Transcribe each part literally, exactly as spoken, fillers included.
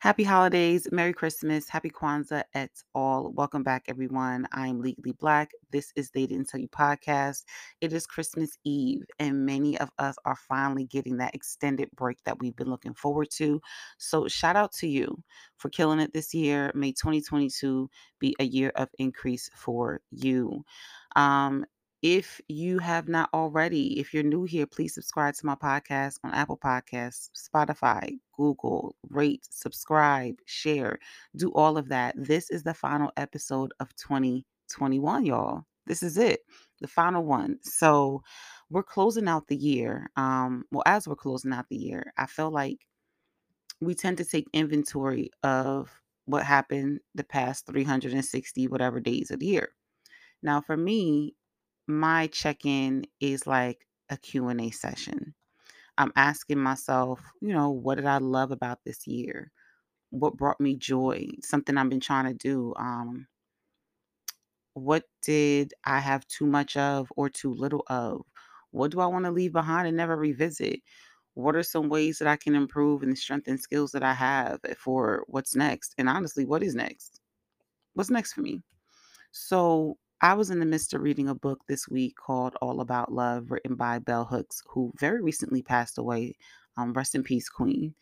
Happy holidays, Merry Christmas, Happy Kwanzaa et al. Welcome back, everyone. I'm Legally Black. This is They Didn't Tell You podcast. It is Christmas Eve, and many of us are finally getting that extended break that we've been looking forward to. So, shout out to you for killing it this year. May twenty twenty-two be a year of increase for you. Um, if you have not already, if you're new here, please subscribe to my podcast on Apple Podcasts, Spotify, Google, rate, subscribe, share, do all of that. This is the final episode of twenty twenty-one, y'all. This is it, the final one. So we're closing out the year. Um, well, as we're closing out the year, I feel like we tend to take inventory of what happened the past three hundred sixty whatever days of the year. Now, for me, my check-in is like a Q and A session. I'm asking myself, you know, what did I love about this year? What brought me joy? Something I've been trying to do. Um, what did I have too much of or too little of? What do I want to leave behind and never revisit? What are some ways that I can improve and strengthen skills that I have for what's next? And honestly, what is next? What's next for me? So I was in the midst of reading a book this week called All About Love, written by Bell Hooks, who very recently passed away. Um, rest in peace, Queen.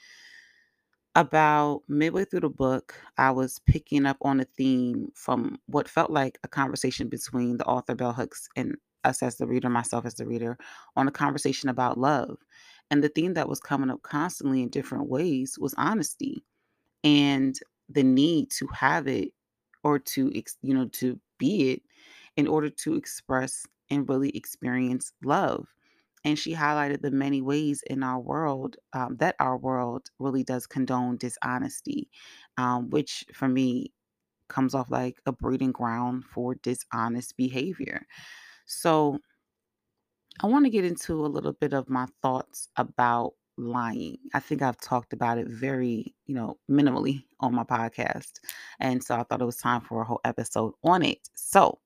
About midway through the book, I was picking up on a theme from what felt like a conversation between the author Bell Hooks and us as the reader, myself as the reader, on a conversation about love. And the theme that was coming up constantly in different ways was honesty and the need to have it or to ex- you know to be it in order to express and really experience love. And she highlighted the many ways in our world um, that our world really does condone dishonesty, um, which for me comes off like a breeding ground for dishonest behavior. So I want to get into a little bit of my thoughts about lying. I think I've talked about it very, you know, minimally on my podcast. And so I thought it was time for a whole episode on it. So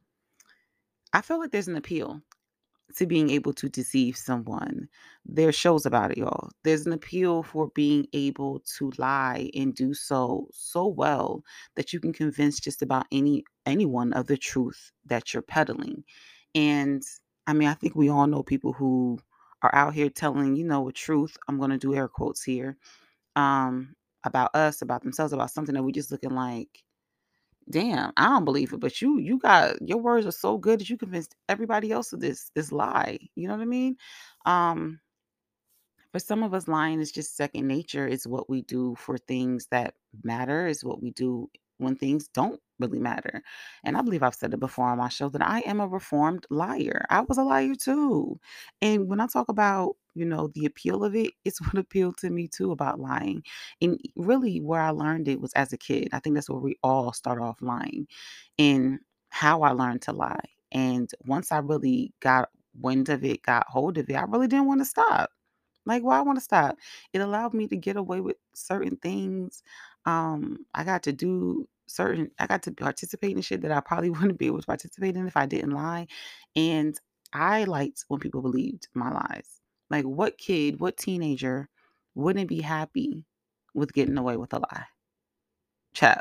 I feel like there's an appeal to being able to deceive someone. There's shows about it, y'all. There's an appeal for being able to lie and do so so well that you can convince just about any anyone of the truth that you're peddling. And I mean, I think we all know people who are out here telling, you know, a truth. I'm going to do air quotes here, um, about us, about themselves, about something that we just looking like, damn, I don't believe it, but you you got your words are so good that you convinced everybody else of this this lie. You know what I mean? Um, for some of us, lying is just second nature. It's what we do for things that matter, is what we do when things don't really matter. And I believe I've said it before on my show that I am a reformed liar. I was a liar too. And when I talk about, you know, the appeal of it, it's what appealed to me too about lying. And really where I learned it was as a kid. I think that's where we all start off lying in how I learned to lie. And once I really got wind of it, got hold of it, I really didn't want to stop. Like, why I wanna stop? It allowed me to get away with certain things. Um, I got to do certain I got to participate in shit that I probably wouldn't be able to participate in if I didn't lie. And I liked when people believed my lies. Like, what kid, what teenager wouldn't be happy with getting away with a lie? Child.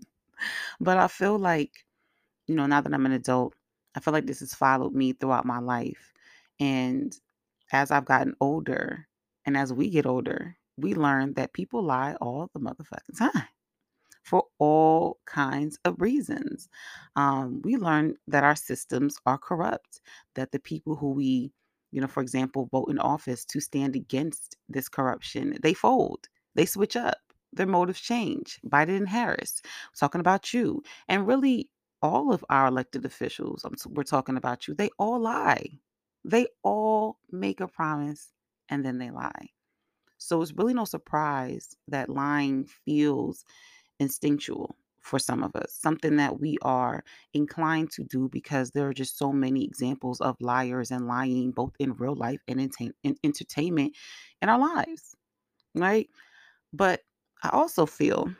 But I feel like, you know, now that I'm an adult, I feel like this has followed me throughout my life. And as I've gotten older and as we get older, we learn that people lie all the motherfucking time for all kinds of reasons. Um, we learn that our systems are corrupt, that the people who we, you know, for example, vote in office to stand against this corruption, they fold, they switch up. Their motives change. Biden and Harris, talking about you. And really, all of our elected officials, I'm, s- we're talking about you, they all lie. They all make a promise and then they lie. So it's really no surprise that lying feels instinctual for some of us, something that we are inclined to do because there are just so many examples of liars and lying, both in real life and in, in entertainment in our lives, right? But I also feel,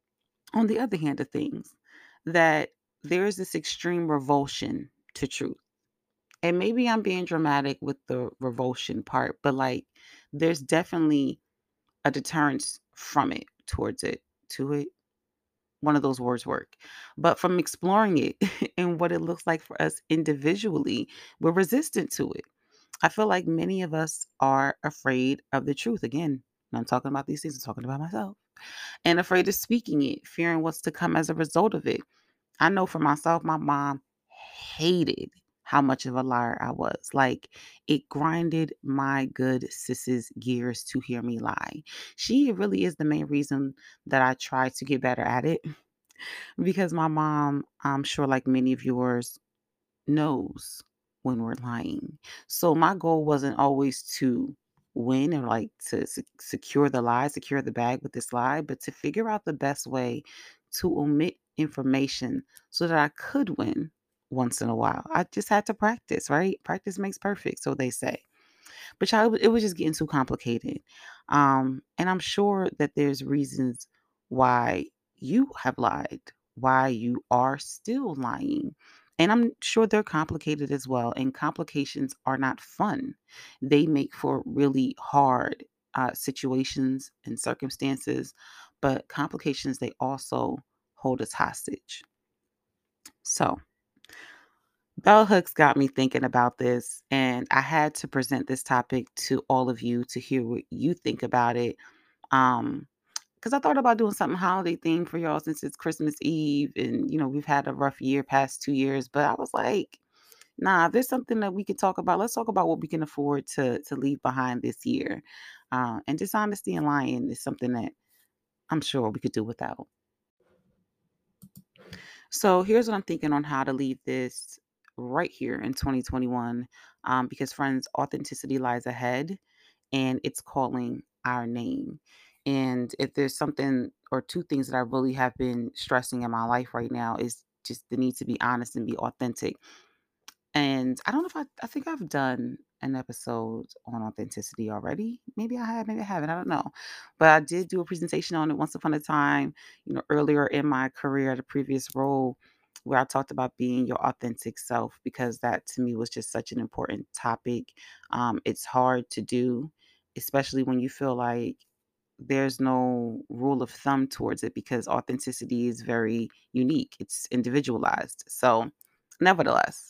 on the other hand of things, that there is this extreme revulsion to truth. And maybe I'm being dramatic with the revulsion part, but like there's definitely a deterrence from it. towards it. To it, one of those words work. But from exploring it and what it looks like for us individually, we're resistant to it. I feel like many of us are afraid of the truth. Again, when I'm talking about these things, I'm talking about myself. And afraid of speaking it, fearing what's to come as a result of it. I know for myself, my mom hated how much of a liar I was. Like, it grinded my good sis's gears to hear me lie. She really is the main reason that I try to get better at it because my mom, I'm sure, like many of yours, knows when we're lying. So my goal wasn't always to win or like to se- secure the lie, secure the bag with this lie, but to figure out the best way to omit information so that I could win once in a while. I just had to practice, right? Practice makes perfect, so they say. But y'all, it wa- it was just getting too complicated. Um, and I'm sure that there's reasons why you have lied, why you are still lying. And I'm sure they're complicated as well. And complications are not fun. They make for really hard uh, situations and circumstances. But complications, they also hold us hostage. So, Bell Hooks got me thinking about this, and I had to present this topic to all of you to hear what you think about it. Um, because I thought about doing something holiday themed for y'all since it's Christmas Eve, and you know we've had a rough year, past two years. But I was like, nah, if there's something that we could talk about, let's talk about what we can afford to to leave behind this year. Uh, and dishonesty and lying is something that I'm sure we could do without. So here's what I'm thinking on how to leave this right here in twenty twenty-one. Um, because friends, authenticity lies ahead and it's calling our name. And if there's something or two things that I really have been stressing in my life right now is just the need to be honest and be authentic. And I don't know if I I think I've done an episode on authenticity already. Maybe I have, maybe I haven't. I don't know. But I did do a presentation on it once upon a time, you know, earlier in my career at a previous role where I talked about being your authentic self because that to me was just such an important topic. Um, it's hard to do, especially when you feel like there's no rule of thumb towards it because authenticity is very unique. It's individualized. So, nevertheless,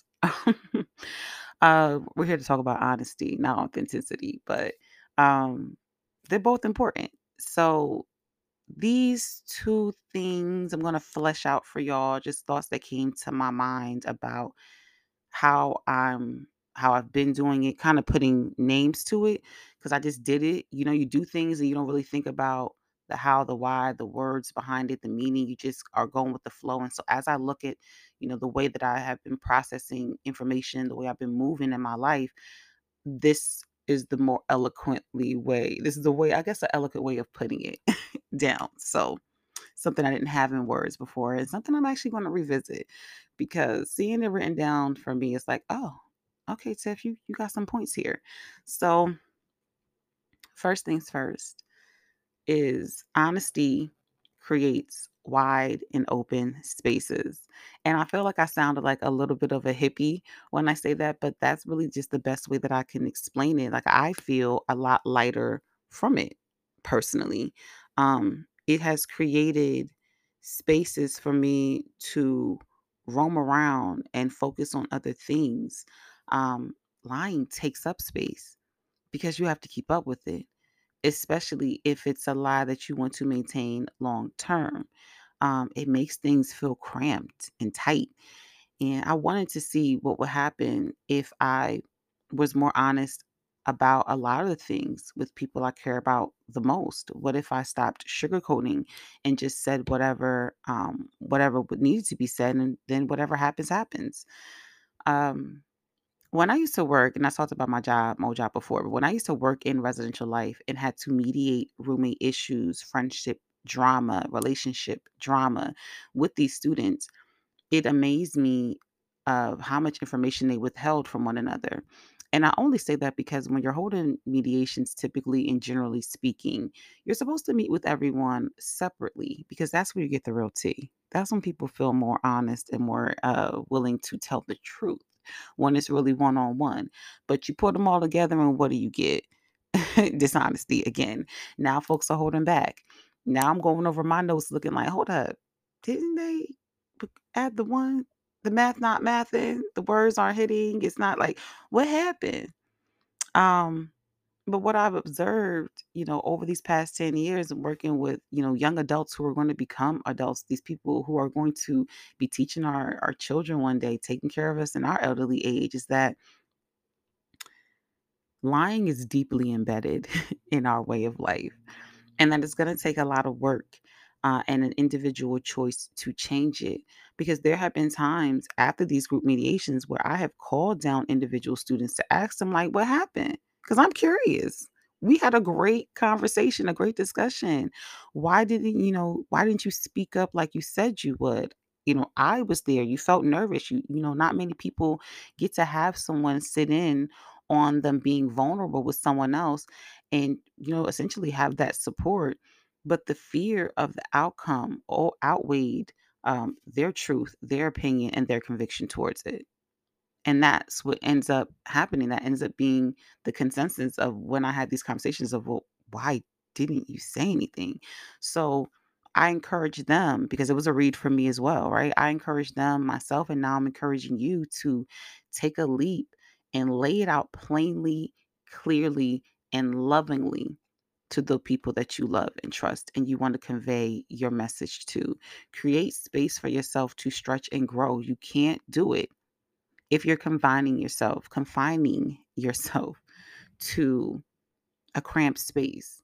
uh, we're here to talk about honesty, not authenticity, but um, they're both important. So, these two things I'm going to flesh out for y'all, just thoughts that came to my mind about how I'm how I've been doing it, kind of putting names to it because I just did it. You know, you do things and you don't really think about the how, the why, the words behind it, the meaning. You just are going with the flow. And so as I look at, you know, the way that I have been processing information, the way I've been moving in my life, this is the more eloquently way. This is the way, I guess, the eloquent way of putting it down. So something I didn't have in words before and something I'm actually going to revisit because seeing it written down for me is like, oh, okay, Tiff, you, you got some points here. So, first things first is honesty creates wide and open spaces. And I feel like I sounded like a little bit of a hippie when I say that, but that's really just the best way that I can explain it. Like I feel a lot lighter from it personally. Um, it has created spaces for me to roam around and focus on other things. Um, Lying takes up space because you have to keep up with it, especially if it's a lie that you want to maintain long term. Um, it makes things feel cramped and tight. And I wanted to see what would happen if I was more honest about a lot of the things with people I care about the most. What if I stopped sugarcoating and just said whatever um, whatever would needed to be said, and then whatever happens happens. Um, when I used to work, and I talked about my job, my old job before, but when I used to work in residential life and had to mediate roommate issues, friendship drama, relationship drama with these students, it amazed me of how much information they withheld from one another. And I only say that because when you're holding mediations, typically and generally speaking, you're supposed to meet with everyone separately because that's where you get the real tea. That's when people feel more honest and more uh, willing to tell the truth when it's really one on one. But you put them all together, and what do you get? Dishonesty again. Now folks are holding back. Now I'm going over my notes looking like, hold up, didn't they p- add the one? The math not mathing, the words aren't hitting. It's not like what happened? Um, but what I've observed, you know, over these past ten years of working with, you know, young adults who are going to become adults, these people who are going to be teaching our, our children one day, taking care of us in our elderly age, is that lying is deeply embedded in our way of life, and that it's going to take a lot of work uh, and an individual choice to change it. Because there have been times after these group mediations where I have called down individual students to ask them, like, what happened? Because I'm curious. We had a great conversation, a great discussion. Why didn't you know? Why didn't you speak up like you said you would? You know, I was there. You felt nervous. You, you know, not many people get to have someone sit in on them being vulnerable with someone else and, you know, essentially have that support. But the fear of the outcome all outweighed um, their truth, their opinion, and their conviction towards it. And that's what ends up happening. That ends up being the consensus of when I had these conversations of, well, why didn't you say anything? So I encourage them because it was a read for me as well, right? I encourage them myself, and now I'm encouraging you to take a leap and lay it out plainly, clearly, and lovingly to the people that you love and trust and you want to convey your message to. Create space for yourself to stretch and grow. You can't do it if you're confining yourself, confining yourself to a cramped space.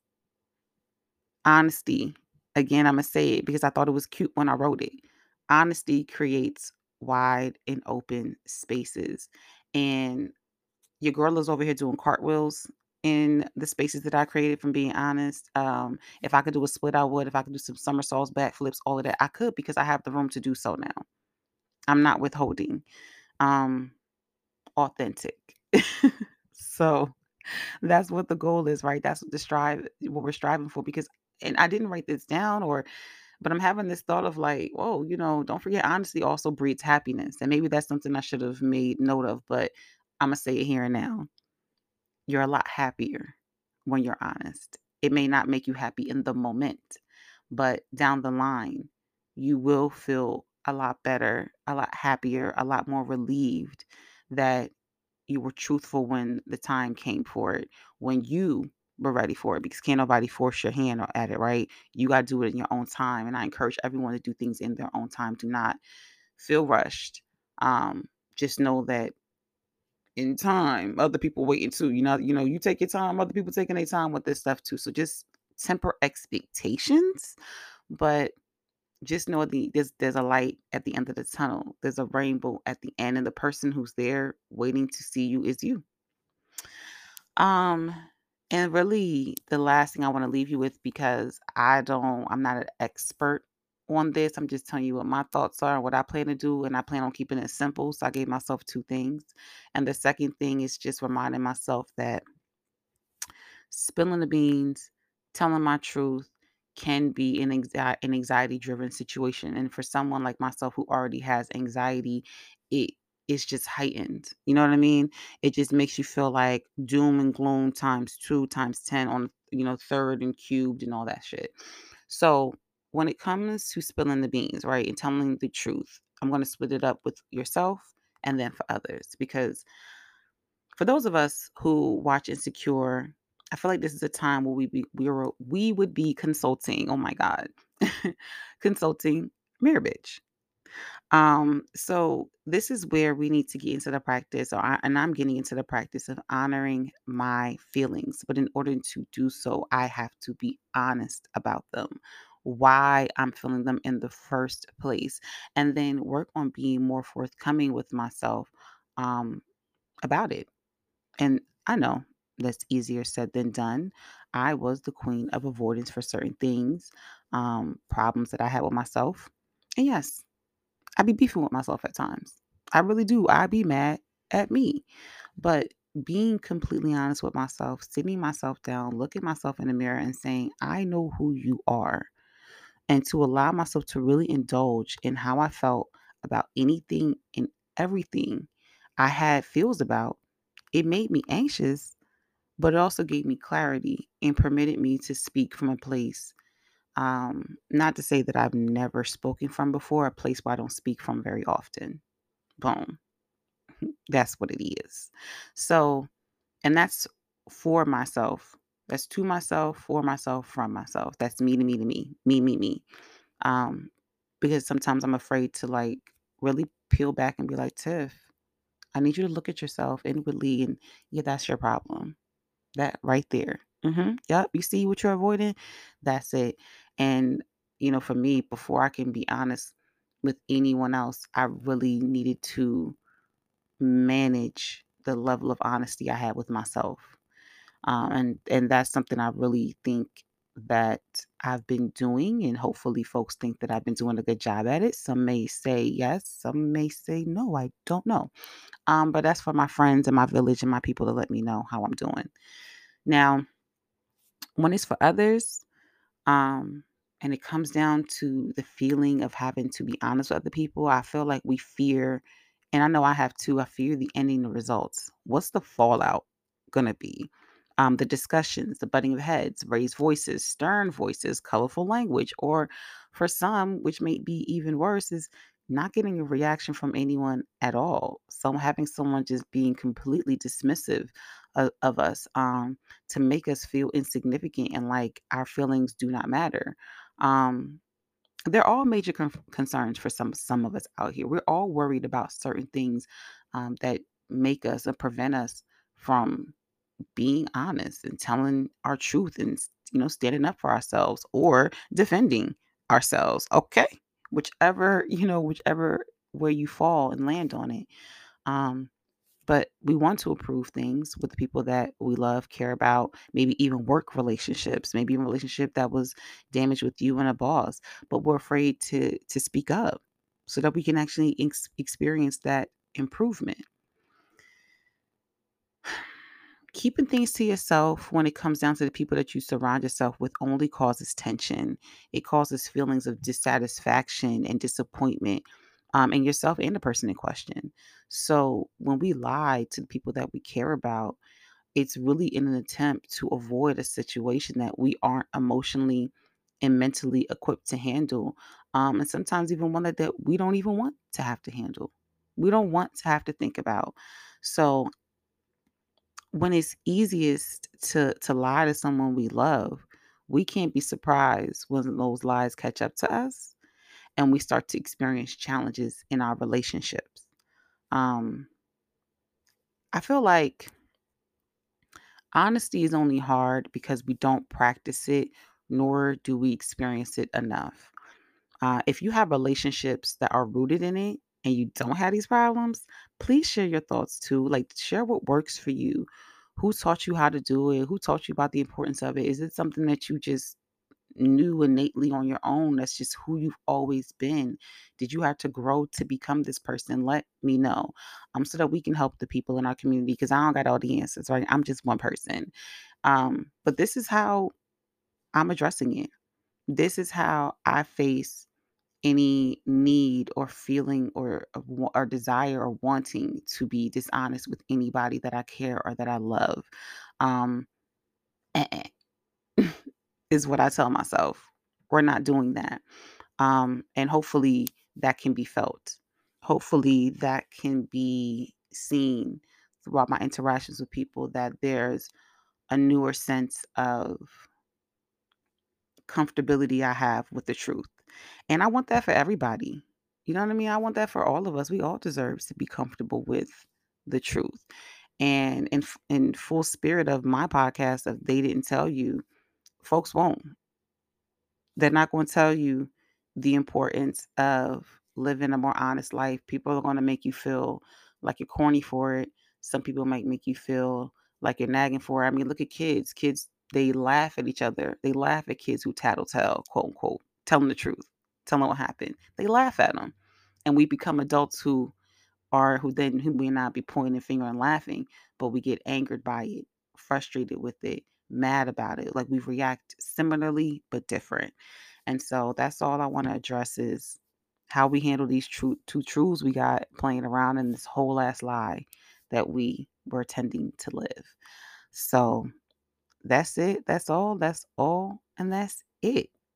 Honesty, again, I'm going to say it because I thought it was cute when I wrote it. Honesty creates wide and open spaces. And your girl is over here doing cartwheels in the spaces that I created from being honest. Um, if I could do a split, I would. If I could do some somersaults, backflips, all of that, I could because I have the room to do so now. I'm not withholding. Um, authentic. So that's what the goal is, right? That's what the strive what we're striving for because and I didn't write this down or but I'm having this thought of like, whoa, you know, don't forget honesty also breeds happiness. And maybe that's something I should have made note of, but I'm gonna say it here and now. You're a lot happier when you're honest. It may not make you happy in the moment, but down the line, you will feel a lot better, a lot happier, a lot more relieved that you were truthful when the time came for it, when you were ready for it, because can't nobody force your hand or at it, right? You got to do it in your own time. And I encourage everyone to do things in their own time. Do not feel rushed. Um, just know that in time, other people waiting too. You know, you know, you take your time, other people taking their time with this stuff too. So just temper expectations, but just know the there's there's a light at the end of the tunnel. There's a rainbow at the end, and the person who's there waiting to see you is you. Um, and really the last thing I want to leave you with because I don't I'm not an expert on this. I'm just telling you what my thoughts are and what I plan to do and I plan on keeping it simple. So I gave myself two things. And the second thing is just reminding myself that spilling the beans, telling my truth can be an anxiety an anxiety driven situation. And for someone like myself who already has anxiety, it is just heightened. You know what I mean? It just makes you feel like doom and gloom times two, times ten on, you know, third and cubed and all that shit. So when it comes to spilling the beans, right, and telling the truth, I'm going to split it up with yourself and then for others because for those of us who watch Insecure, I feel like this is a time where we be we were we would be consulting. Oh my God, consulting Mirror Bitch. Um, so this is where we need to get into the practice, or I, and I'm getting into the practice of honoring my feelings. But in order to do so, I have to be honest about them, why I'm feeling them in the first place, and then work on being more forthcoming with myself um, about it. And I know that's easier said than done. I was the queen of avoidance for certain things, um, problems that I had with myself. And yes, I be beefing with myself at times. I really do. I be mad at me. But being completely honest with myself, sitting myself down, looking myself in the mirror and saying, I know who you are. And to allow myself to really indulge in how I felt about anything and everything I had feels about, it made me anxious, but it also gave me clarity and permitted me to speak from a place Um, not to say that I've never spoken from before, a place where I don't speak from very often. Boom. That's what it is. So, and that's for myself. That's to myself, for myself, from myself. That's me to me to me, me, me, me. Um, because sometimes I'm afraid to like really peel back and be like, Tiff, I need you to look at yourself inwardly and yeah, that's your problem. That right there. Mm-hmm. Yep. You see what you're avoiding? That's it. And, you know, for me, before I can be honest with anyone else, I really needed to manage the level of honesty I had with myself. Um, and and that's something I really think that I've been doing, and hopefully folks think that I've been doing a good job at it. Some may say yes, some may say no. I don't know. Um, but that's for my friends and my village and my people to let me know how I'm doing. Now, when it's for others, um, and it comes down to the feeling of having to be honest with other people, I feel like we fear, and I know I have too, I fear the ending the results. What's the fallout gonna be? Um, the discussions, the butting of heads, raised voices, stern voices, colorful language, or for some, which may be even worse, is not getting a reaction from anyone at all. So having someone just being completely dismissive of, of us. Um, to make us feel insignificant and like our feelings do not matter. Um, they're all major con- concerns for some some of us out here. We're all worried about certain things um, that make us or prevent us from being honest and telling our truth and you know standing up for ourselves or defending ourselves. Okay, whichever you know whichever where you fall and land on it. Um, but we want to improve things with the people that we love, care about, maybe even work relationships, maybe a relationship that was damaged with you and a boss, but we're afraid to to speak up so that we can actually ex- experience that improvement. Keeping things to yourself when it comes down to the people that you surround yourself with only causes tension. It causes feelings of dissatisfaction and disappointment um, in yourself and the person in question. So when we lie to the people that we care about, it's really in an attempt to avoid a situation that we aren't emotionally and mentally equipped to handle. Um, and sometimes even one that, that we don't even want to have to handle. We don't want to have to think about. So when it's easiest to to lie to someone we love, we can't be surprised when those lies catch up to us and we start to experience challenges in our relationships. Um, I feel like honesty is only hard because we don't practice it, nor do we experience it enough. Uh, if you have relationships that are rooted in it and you don't have these problems, please share your thoughts too. Like, share what works for you. Who taught you how to do it? Who taught you about the importance of it? Is it something that you just knew innately on your own? That's just who you've always been. Did you have to grow to become this person? Let me know. Um, so that we can help the people in our community because I don't got all the answers, right? I'm just one person. Um, but this is how I'm addressing it. This is how I face any need or feeling or a wa- or desire or wanting to be dishonest with anybody that I care or that I love. Um, eh-eh, is what I tell myself. We're not doing that. Um, and hopefully that can be felt. Hopefully that can be seen throughout my interactions with people that there's a newer sense of comfortability I have with the truth. And I want that for everybody. You know what I mean? I want that for all of us. We all deserve to be comfortable with the truth. And in f- in full spirit of my podcast of They Didn't Tell You, folks won't. They're not going to tell you the importance of living a more honest life. People are going to make you feel like you're corny for it. Some people might make you feel like you're nagging for it. I mean, look at kids. Kids, they laugh at each other. They laugh at kids who tattletale, quote unquote, tell them the truth, tell them what happened. They laugh at them. And we become adults who or who then who may not be pointing a finger and laughing, but we get angered by it, frustrated with it, mad about it. Like we react similarly but different. And so that's all I want to address is how we handle these true two truths we got playing around in this whole ass lie that we were tending to live. So that's it. That's all. That's all. And that's it.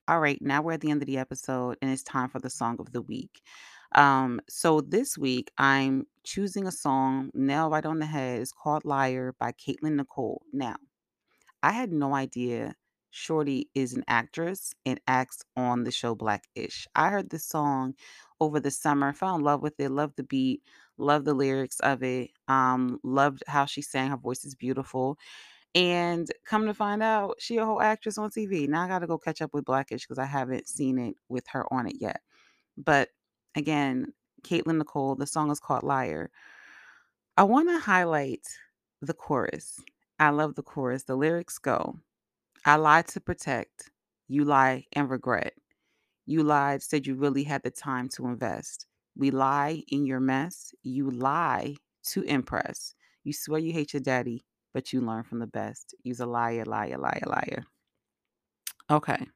All right, now we're at the end of the episode and it's time for the song of the week. Um, so this week I'm choosing a song, nail right on the head. It's called Liar by Caitlin Nicole. Now, I had no idea Shorty is an actress and acts on the show Blackish. I heard this song over the summer, fell in love with it, loved the beat, loved the lyrics of it, um, loved how she sang. Her voice is beautiful. And come to find out, she a whole actress on T V. Now I gotta go catch up with Blackish because I haven't seen it with her on it yet. But again, Caitlin Nicole, the song is called Liar. I want to highlight the chorus. I love the chorus. The lyrics go, I lied to protect, you lie and regret. You lied, said you really had the time to invest. We lie in your mess. You lie to impress. You swear you hate your daddy, but you learn from the best. You's a liar, liar, liar, liar. Okay.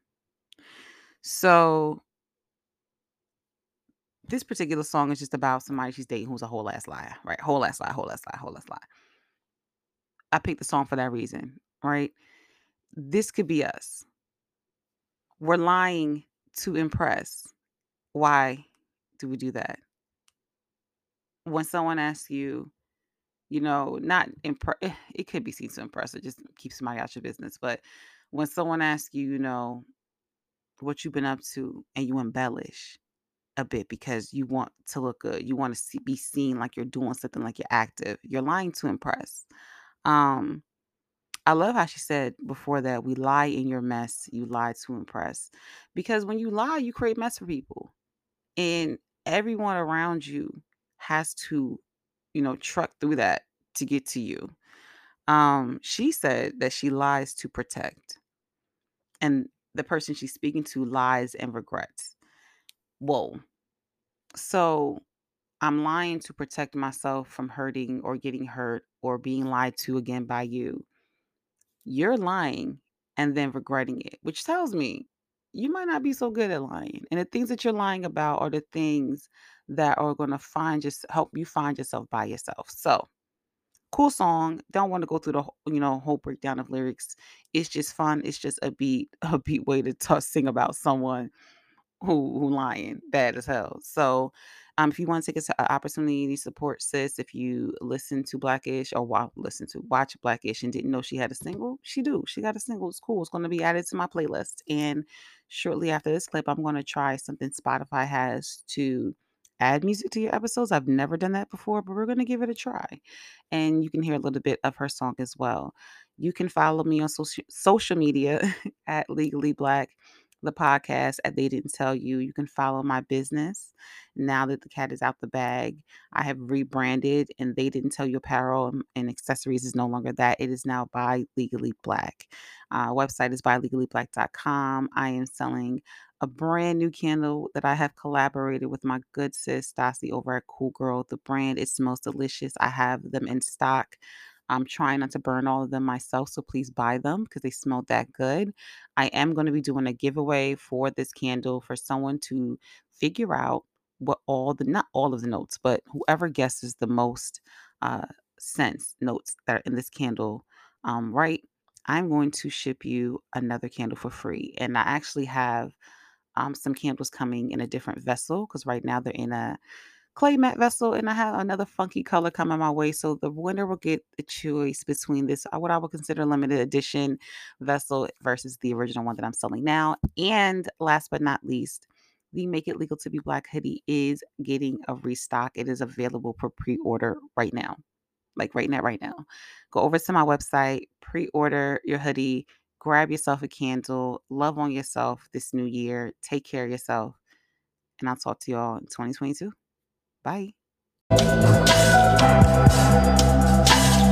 So this particular song is just about somebody she's dating who's a whole ass liar, right? Whole ass lie, whole ass lie, whole ass lie. I picked the song for that reason, right? This could be us. We're lying to impress. Why do we do that? When someone asks you, you know, not impress, it could be seen to impress or just keep somebody out your business. But when someone asks you, you know, what you've been up to and you embellish a bit because you want to look good, you want to see, be seen like you're doing something, like you're active, you're lying to impress. Um, I love how she said before that, we lie in your mess, you lie to impress. Because when you lie, you create mess for people. And everyone around you has to, you know, truck through that to get to you. Um, she said that she lies to protect, and the person she's speaking to lies and regrets. Whoa. So I'm lying to protect myself from hurting or getting hurt or being lied to again by you. You're lying and then regretting it, which tells me you might not be so good at lying. And the things that you're lying about are the things that are going to find just help you find yourself by yourself. So, cool song. Don't want to go through the wh- you know whole breakdown of lyrics. It's just fun. It's just a beat a beat way to t- sing about someone who who lying bad as hell. So, um, if you want to take an opportunity to support sis, if you listen to Blackish or wa- listen to watch Blackish and didn't know she had a single, she do. She got a single. It's cool. It's going to be added to my playlist. And shortly after this clip, I'm going to try something Spotify has to add music to your episodes. I've never done that before, but we're going to give it a try. And you can hear a little bit of her song as well. You can follow me on social social media at Legally Black, the podcast at They Didn't Tell You. You can follow my business now that the cat is out the bag. I have rebranded, and They Didn't Tell You apparel and, and accessories is no longer that. It is now by Legally Black. Uh, website is by legally black dot com. I am selling a brand new candle that I have collaborated with my good sis Stassi over at Cool Girl. The brand, it smells delicious. I have them in stock. I'm trying not to burn all of them myself, so please buy them because they smell that good. I am going to be doing a giveaway for this candle for someone to figure out what all the, not all of the notes, but whoever guesses the most uh, scents notes that are in this candle, um, right? I'm going to ship you another candle for free. And I actually have um, some candles coming in a different vessel because right now they're in a clay matte vessel, and I have another funky color coming my way. So the winner will get the choice between this, uh, what I would consider limited edition vessel versus the original one that I'm selling now. And last but not least, the Make It Legal to Be Black hoodie is getting a restock. It is available for pre-order right now. Like right now, right now. Go over to my website, pre-order your hoodie, grab yourself a candle, love on yourself this new year, take care of yourself, and I'll talk to y'all in twenty twenty-two. Bye.